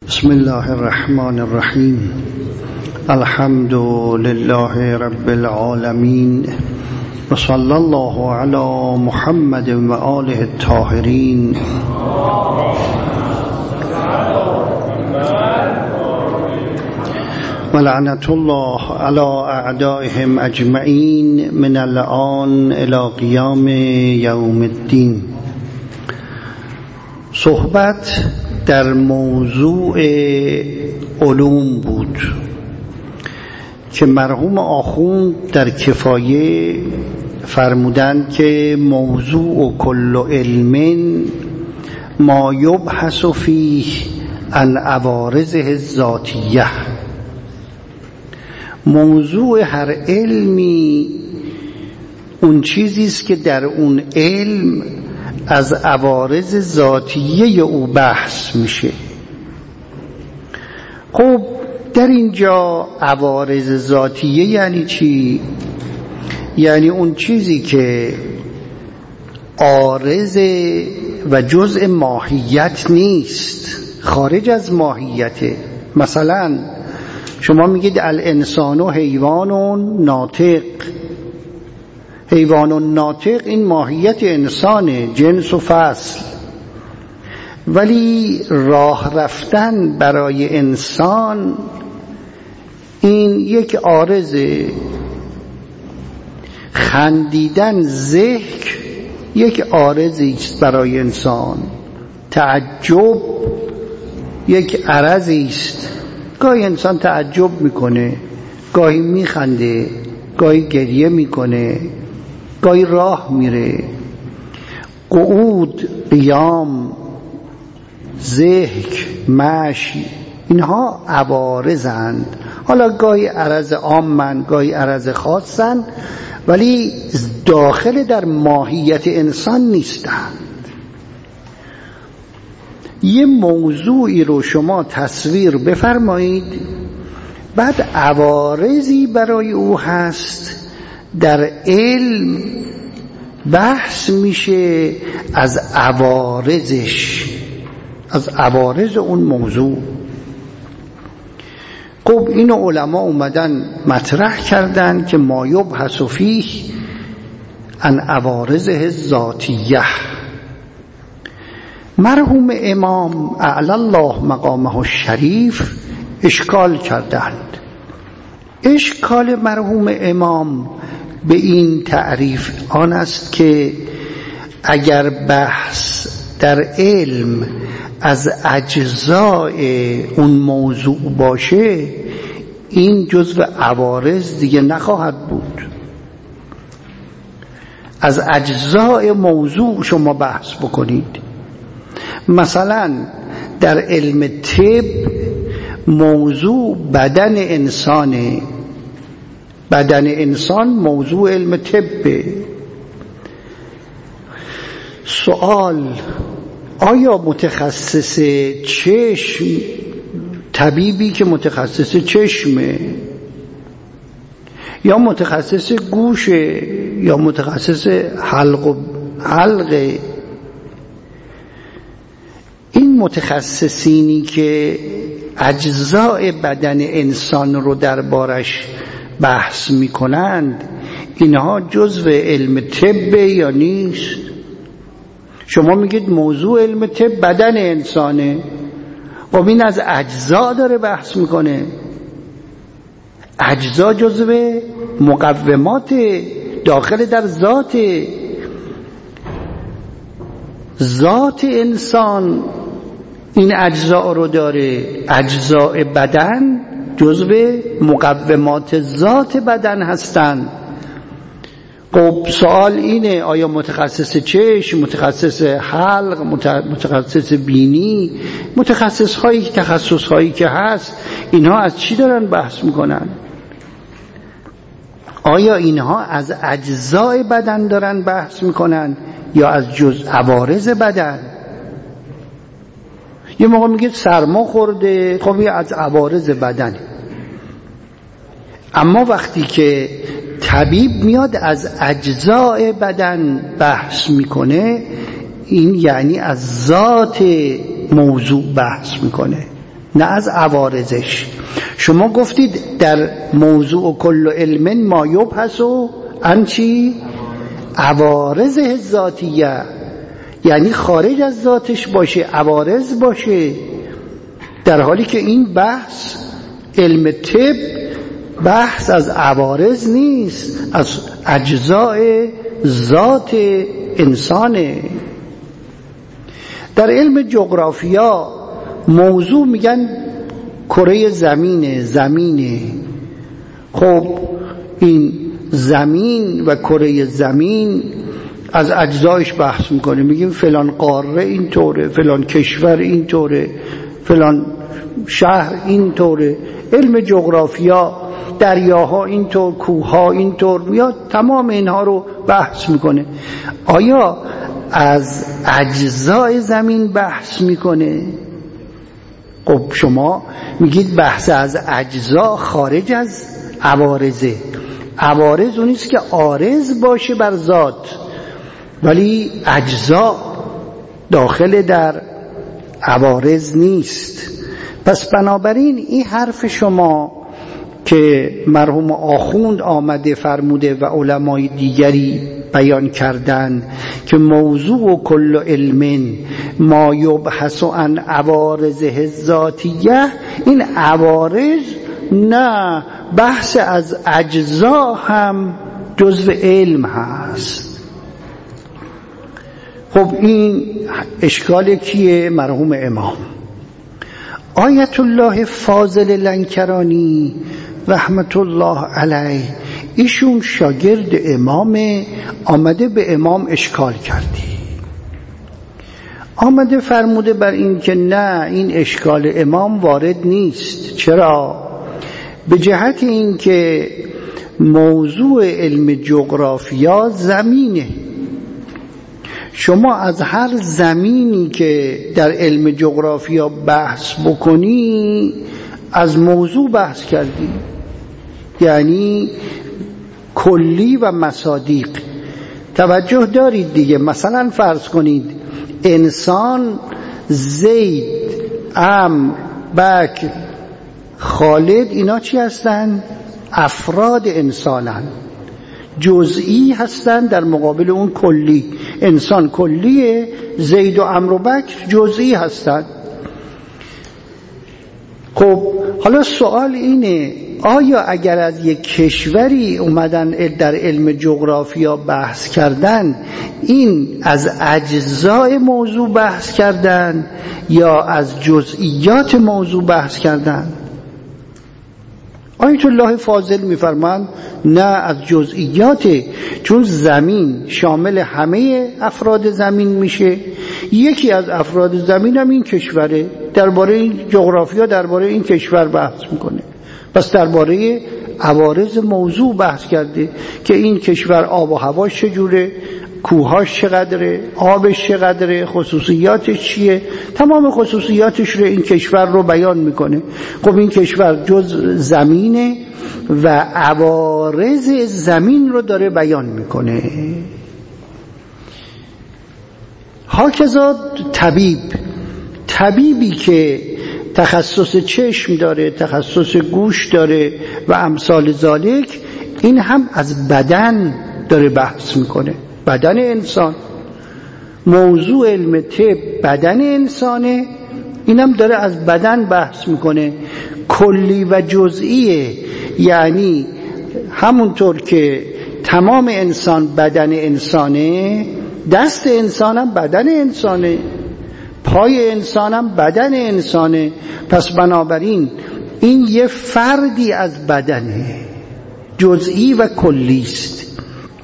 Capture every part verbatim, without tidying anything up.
بسم الله الرحمن الرحیم. الحمد لله رب العالمین و صلی الله علی محمد و آله الطاهرین. و لعنت الله علی اعدائهم اجمعین من الآن الی قیام یوم الدین. صحبت در موضوع علوم بود که مرحوم آخوند در کفایه فرمودند که موضوع کل علم ما یبحث فیه عن عوارضه الذاتیه. موضوع هر علمی اون چیزی است که در اون علم از عوارض ذاتیه او بحث میشه. خب در اینجا عوارض ذاتیه یعنی چی؟ یعنی اون چیزی که عارض و جزء ماهیت نیست، خارج از ماهیته. مثلا شما میگید الانسان حیوان ناطق. حیوان ناطق این ماهیت انسانه، جنس و فصل، ولی راه رفتن برای انسان این یک عارضه. خندیدن، ضحک یک عارضی است برای انسان. تعجب یک عرضی است. گاهی انسان تعجب میکنه، گاهی میخنده، گاهی گریه میکنه، گاهی راه میره. قعود، قیام، ضحک، مشی، اینها عوارضند. حالا گاهی عرض عامن، گاهی عرض خاصن، ولی داخل در ماهیت انسان نیستند. یه موضوعی رو شما تصویر بفرمایید، بعد عوارضی برای او هست، در علم بحث میشه از عوارضش، از عوارض اون موضوع. خب اینو علما اومدن مطرح کردن که ما یبحث فیه عن عوارضه الذاتیه. مرحوم امام اعلی الله مقامه الشریف اشکال کردند. اشکال مرحوم امام به این تعریف آن است که اگر بحث در علم از اجزای اون موضوع باشه، این جزو عوارض دیگه نخواهد بود. از اجزای موضوع شما بحث بکنید. مثلا در علم طب موضوع بدن انسانه، بدن انسان موضوع علم طبه. سوال: آیا متخصص چشم، طبیبی که متخصص چشمه، یا متخصص گوشه، یا متخصص حلق و حلقه، این متخصصینی که اجزاء بدن انسان رو دربارش بحث میکنند، اینها جزو علم طب یا نیست؟ شما میگید موضوع علم طب بدن انسانه، خب این از اجزا داره بحث میکنه. اجزا جزو مقومات داخل در ذات ذات انسان، این اجزا رو داره. اجزاء بدن جزو مقومات ذات بدن هستند. خب سوال اینه: آیا متخصص چشم، متخصص حلق، متخصص بینی، متخصص هایی تخصص هایی که هست، اینها از چی دارن بحث میکنن؟ آیا اینها از اجزاء بدن دارن بحث میکنن یا از جز عوارض بدن؟ یه موقع میگه سرما خورده، خب یه از عوارض بدن. اما وقتی که طبیب میاد از اجزاء بدن بحث میکنه، این یعنی از ذات موضوع بحث میکنه، نه از عوارضش. شما گفتید در موضوع کل علم ما یبحث عن چی؟ عوارض ذاتیه، یعنی خارج از ذاتش باشه، عوارض باشه، در حالی که این بحث علم طب بحث از عوارض نیست، از اجزاء ذات انسانه. در علم جغرافیا موضوع میگن کره زمینه، زمینه. خب این زمین و کره زمین از اجزایش بحث میکنه، میگیم فلان قاره اینطوره، فلان کشور اینطوره، فلان شهر اینطوره. علم جغرافیا دریاها اینطور، کوهها اینطور، میاد تمام اینها رو بحث میکنه. آیا از اجزای زمین بحث میکنه؟ خب شما میگید بحث از اجزا خارج از عوارضه. عوارض اونیست که عارض باشه بر ذات، ولی اجزا داخل در عوارض نیست. پس بنابراین این حرف شما که مرحوم آخوند آمده فرموده و علمای دیگری بیان کردن که موضوع کل علم ما یبحث عن عوارض ذاتیه، این عوارض نه، بحث از اجزا هم جزو علم هست. خب این اشکال کیه؟ مرحوم امام آیت الله فاضل لنکرانی رحمت الله علیه، ایشون شاگرد امام، آمده به امام اشکال کردی، آمده فرموده بر این که نه، این اشکال امام وارد نیست. چرا؟ به جهت این که موضوع علم جغرافیا زمینه، شما از هر زمینی که در علم جغرافیا بحث بکنی از موضوع بحث کردی، یعنی کلی و مصادیق. توجه دارید دیگه، مثلا فرض کنید انسان، زید، عمرو، بکر، خالد، اینا چی هستن؟ افراد انسانن، جزئی هستن در مقابل اون کلی. انسان کلیه، زید و عمرو و بکر جزئی هستن. خب حالا سوال اینه، آیا اگر از یک کشوری اومدن در علم جغرافیا بحث کردن، این از اجزای موضوع بحث کردن یا از جزئیات موضوع بحث کردن؟ آیت الله فاضل میفرماند نه، از جزئیاته، چون زمین شامل همه افراد زمین میشه. یکی از افراد زمین هم این کشوره، درباره این جغرافیا درباره این کشور بحث میکنه. پس درباره عوارض موضوع بحث کرده که این کشور آب و هواش چجوره، کوهاش چقدره، آبش چقدره، خصوصیاتش چیه، تمام خصوصیاتش رو این کشور رو بیان میکنه. خب این کشور جز زمینه و عوارض زمین رو داره بیان میکنه. هاکذا طبیب، طبیبی که تخصص چشم داره، تخصص گوش داره و امثال ذالک، این هم از بدن داره بحث میکنه، بدن انسان. موضوع علم طب بدن انسانه، اینم داره از بدن بحث میکنه، کلی و جزئیه. یعنی همونطور که تمام انسان بدن انسانه، دست انسانم بدن انسانه، پای انسانم بدن انسانه. پس بنابراین این یه فردی از بدنه، جزئی و کلی است.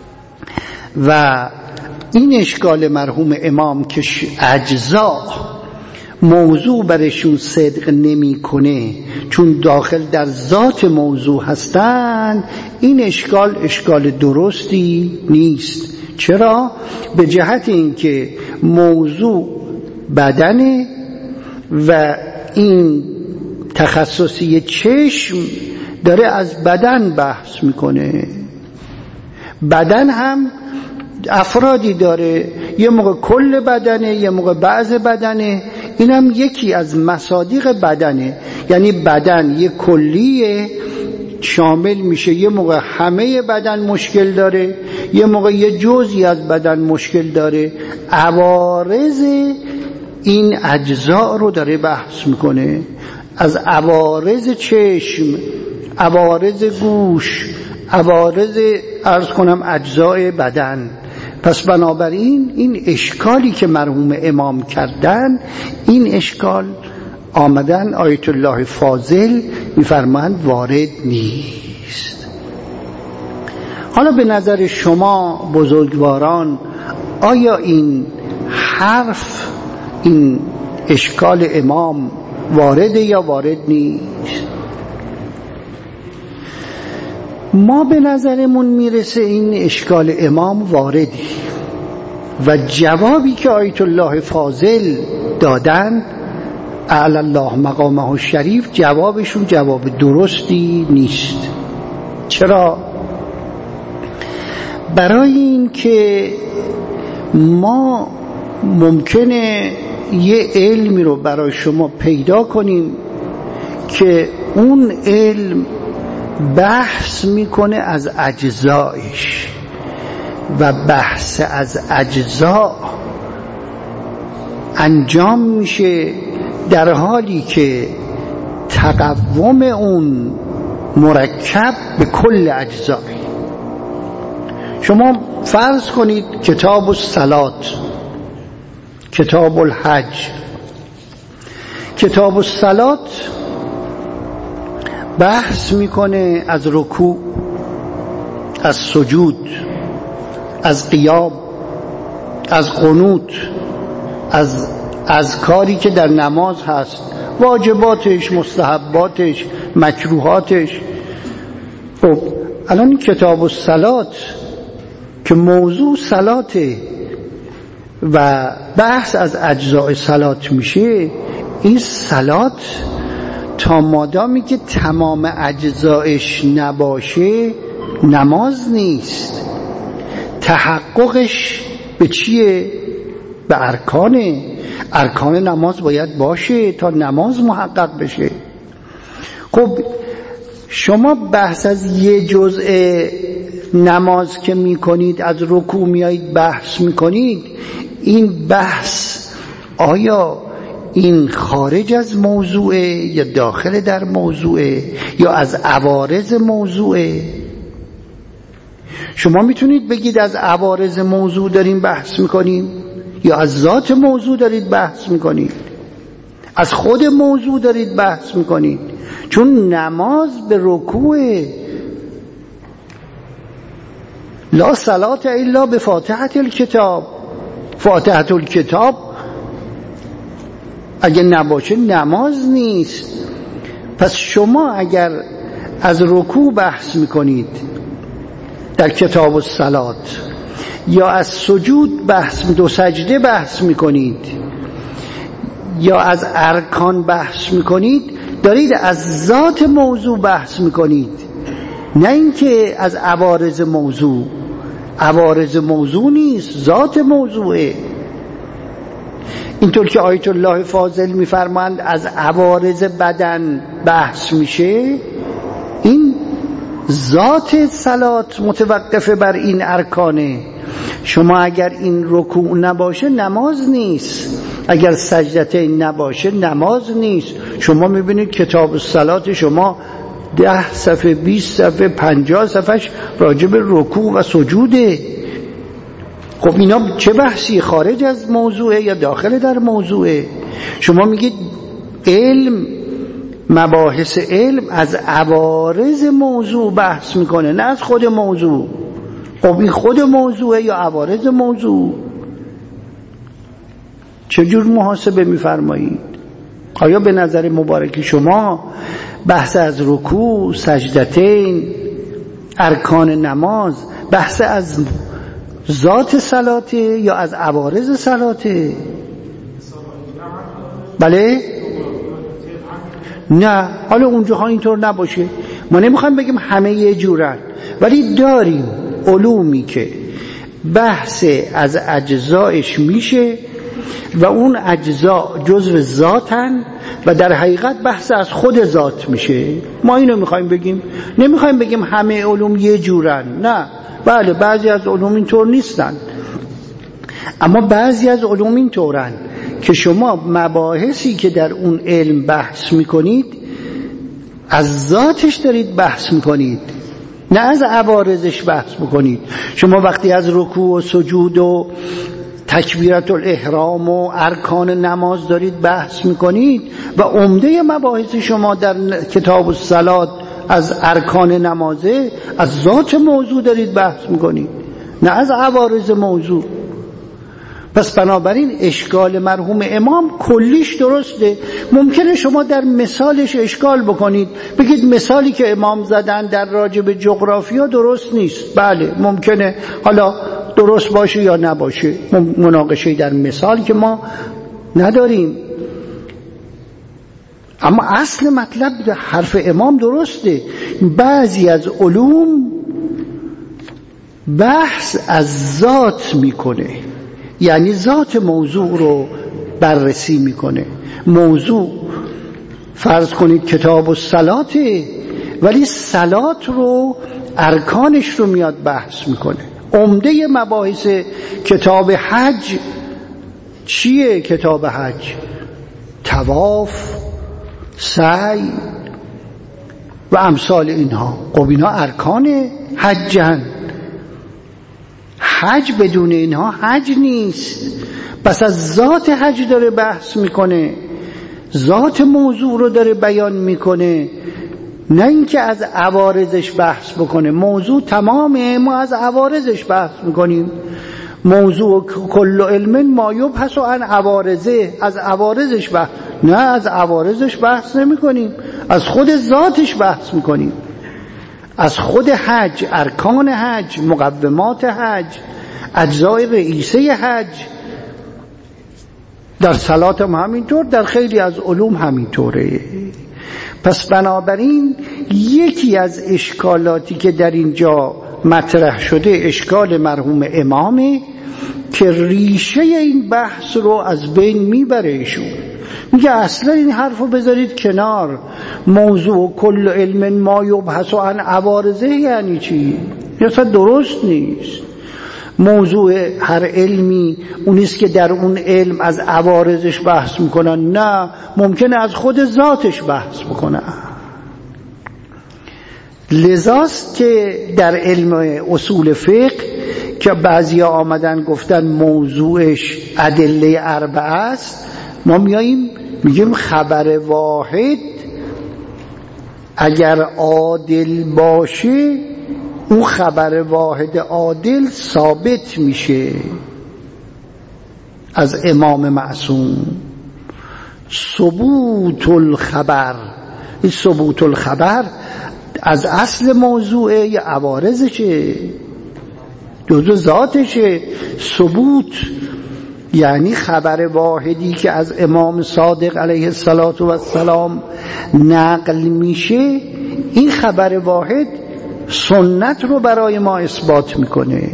و این اشکال مرحوم امام که اجزا موضوع برشون صدق نمی کنه چون داخل در ذات موضوع هستند، این اشکال اشکال درستی نیست. چرا؟ به جهت اینکه موضوع بدنه و این تخصصی چشم داره از بدن بحث میکنه. بدن هم افرادی داره، یه موقع کل بدنه، یه موقع بعض بدنه. اینم یکی از مصادیق بدنه، یعنی بدن یک کلیه شامل میشه. یه موقع همه بدن مشکل داره، یه موقع یه جزئی از بدن مشکل داره. عوارض این اجزا رو داره بحث میکنه، از عوارض چشم، عوارض گوش، عوارض عرض کنم اجزای بدن. پس بنابراین این اشکالی که مرحوم امام کردن، این اشکال آمدن آیت الله فاضل میفرمایند وارد نیست. حالا به نظر شما بزرگواران، آیا این حرف، این اشکال امام وارده یا وارد نیست؟ ما به نظرمون میرسه این اشکال امام واردی و جوابی که آیت الله فاضل دادن اعلی الله مقامه الشریف، جوابشون جواب درستی نیست. چرا؟ برای این که ما ممکنه یه علمی رو برای شما پیدا کنیم که اون علم بحث میکنه از اجزایش و بحث از اجزا انجام میشه در حالی که تقوم اون مرکب به کل اجزای. شما فرض کنید کتاب الصلات، کتاب الحج. کتاب الصلات بحث میکنه از رکوع، از سجود، از قیام، از قنوت، از از کاری که در نماز هست، واجباتش، مستحباتش، مکروهاتش. خب الان کتاب الصلات که موضوع صلاته و بحث از اجزاء صلات میشه، این صلات تا مادامی که تمام اجزایش نباشه نماز نیست. تحققش به چیه؟ به ارکانه. ارکان نماز باید باشه تا نماز محقق بشه. خب شما بحث از یه جزء نماز که میکنید، از رکوع میایید بحث میکنید، این بحث آیا این خارج از موضوعه یا داخل در موضوعه یا از عوارض موضوعه؟ شما میتونید بگید از عوارض موضوع داریم بحث میکنیم یا از ذات موضوع دارید بحث میکنید، از خود موضوع دارید بحث میکنید. چون نماز به رکوع، لا صلاة الا به فاتحة الکتاب. فاتحة الکتاب اگه نباشه نماز نیست. پس شما اگر از رکوع بحث میکنید در کتاب الصلات یا از سجود بحث، دو سجده بحث میکنید یا از ارکان بحث میکنید، دارید از ذات موضوع بحث میکنید، نه اینکه از عوارض موضوع. عوارض موضوع نیست، ذات موضوعه. اینطور که آیت الله فاضل میفرمایند از عوارض بدن بحث میشه، این ذات صلات متوقفه بر این ارکانه. شما اگر این رکوع نباشه نماز نیست، اگر سجدتین نباشه نماز نیست. شما میبینید کتاب الصلات شما ده صفحه، بیست صفحه، پنجاه صفحش راجع به رکوع و سجوده. خب اینا چه بحثی؟ خارج از موضوعه یا داخل در موضوعه؟ شما میگید علم، مباحث علم از عوارض موضوع بحث میکنه، نه از خود موضوع. خب این خود موضوعه یا عوارض موضوع؟ چجور محاسبه میفرمایید؟ آیا به نظر مبارک شما بحث از رکوع، سجدتین، ارکان نماز بحث از ذات صلاته یا از عوارض صلاته؟ بله؟ نه. حالا اونجاها اینطور نباشه. ما نمیخوایم بگیم همه یه جورن، ولی داریم علومی که بحث از اجزایش میشه و اون اجزا جزو ذاتن و در حقیقت بحث از خود ذات میشه. ما اینو میخوایم بگیم، نمیخوایم بگیم همه علوم یه جورن، نه، بله بعضی از علوم اینطور نیستن، اما بعضی از علوم اینطورن که شما مباحثی که در اون علم بحث میکنید از ذاتش دارید بحث میکنید، نه از عوارضش بحث میکنید. شما وقتی از رکوع و سجود و تکبیرت الاحرام و ارکان نماز دارید بحث میکنید و عمده مباحث شما در کتاب الصلات از ارکان نمازه، از ذات موضوع دارید بحث میکنید، نه از عوارض موضوع. پس بنابراین اشکال مرحوم امام کلیش درسته. ممکنه شما در مثالش اشکال بکنید، بگید مثالی که امام زدن در راجب جغرافیا درست نیست. بله ممکنه، حالا درست باشه یا نباشه، مناقشه در مثال که ما نداریم، اما اصل مطلب حرف امام درسته. بعضی از علوم بحث از ذات میکنه، یعنی ذات موضوع رو بررسی میکنه. موضوع فرض کنید کتاب الصلاته، ولی صلات رو ارکانش رو میاد بحث میکنه. عمده مباحث کتاب حج چیه؟ کتاب حج طواف، سعی و امثال اینها. خب اینها ارکان حجن. حج بدون اینها حج نیست. پس از ذات حج داره بحث میکنه، ذات موضوع رو داره بیان میکنه، نه اینکه از عوارضش بحث بکنه. موضوع تمامه، ما از عوارضش بحث میکنیم. موضوع کل علم ما یبحث عن عوارضه، از عوارضش بحث، نه از عوارضش بحث نمی کنیم، از خود ذاتش بحث میکنیم، از خود حج، ارکان حج، مقومات حج، اجزای رئیسه حج. در صلات هم همینطور، در خیلی از علوم همینطوره. پس بنابراین یکی از اشکالاتی که در اینجا مطرح شده اشکال مرحوم امامه که ریشه این بحث رو از بین میبره. ایشون میگه اصلا این حرف رو بذارید کنار. موضوع کل علم ما یبحث عن عوارضه یعنی چی؟ اصلا درست نیست. موضوع هر علمی اونیست که در اون علم از عوارضش بحث میکنن، نه، ممکنه از خود ذاتش بحث بکنن. لذاست که در علم اصول فقه که بعضیا آمدن گفتن موضوعش ادله اربعه است، ما میاییم میگیم خبر واحد اگر عادل باشه اون خبر واحد عادل ثابت میشه از امام معصوم. ثبوت الخبر، این ثبوت الخبر از اصل موضوعه یا عوارضشه، جزو ذاتشه. ثبوت یعنی خبر واحدی که از امام صادق علیه السلام نقل میشه، این خبر واحد سنت رو برای ما اثبات میکنه.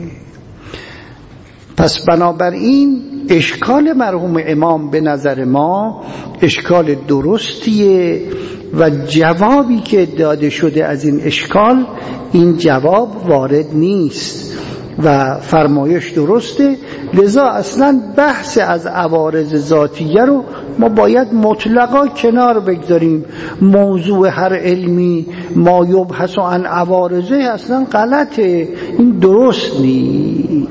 پس بنابراین اشکال مرحوم امام به نظر ما اشکال درستیه و جوابی که داده شده از این اشکال این جواب وارد نیست و فرمایش درسته. لذا اصلا بحث از عوارض ذاتیه رو ما باید مطلقا کنار بگذاریم. موضوع هر علمی ما یبحث عن عوارضه اصلا غلطه، این درست نیست.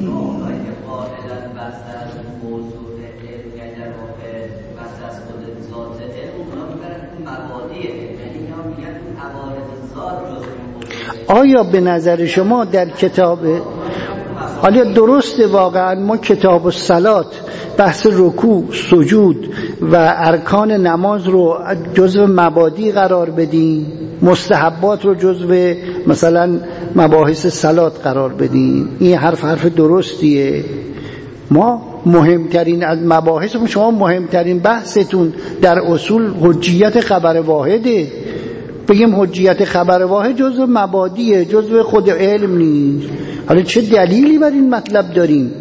آیا به نظر شما در کتاب، حالا درسته واقعا ما کتاب الصلات بحث رکوع، سجود و ارکان نماز رو جزو مبادی قرار بدیم، مستحبات رو جزو مثلا مباحث صلات قرار بدیم، این حرف حرف درستیه. ما مهمترین از مباحث، شما مهمترین بحثتون در اصول حجیت خبر واحده، بگیم حجیت خبر واحد جزو مبادیه، جزو خود علم نیست. حالا چه دلیلی بر این مطلب داریم؟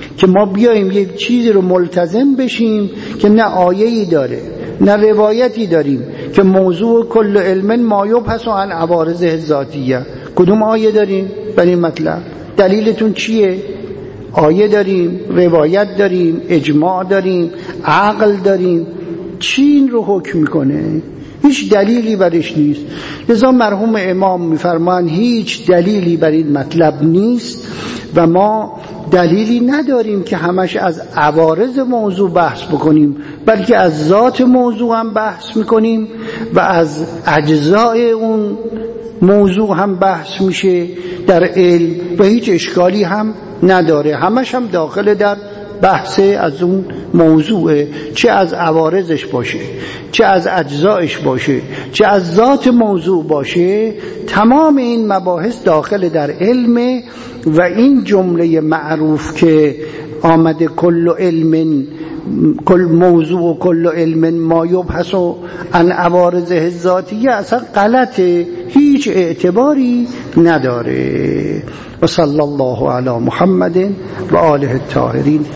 که ما بیاییم یک چیزی رو ملتزم بشیم که نه آیه‌ای داره نه روایتی داریم که موضوع کل علم ما یبحث عن عوارضه ذاتیه. کدوم آیه داریم برای این مطلب؟ دلیلتون چیه؟ آیه داریم، روایت داریم، اجماع داریم، عقل داریم، چی این رو حکم میکنه؟ هیچ دلیلی برش نیست. لذا مرحوم امام میفرمان هیچ دلیلی بر این مطلب نیست و ما دلیلی نداریم که همش از عوارض موضوع بحث بکنیم، بلکه از ذات موضوع هم بحث میکنیم و از اجزای اون موضوع هم بحث میشه در علم و هیچ اشکالی هم نداره، همش هم داخل در بحث از اون موضوعه، چه از عوارضش باشه، چه از اجزایش باشه، چه از ذات موضوع باشه، تمام این مباحث داخل در علم. و این جمله معروف که آمده کل علم کل موضوع و کل علم ما یبحث عن عوارضه ذاتیه اصلا غلطه، هیچ اعتباری نداره. و صلی الله علی محمد و آله الطاهرین.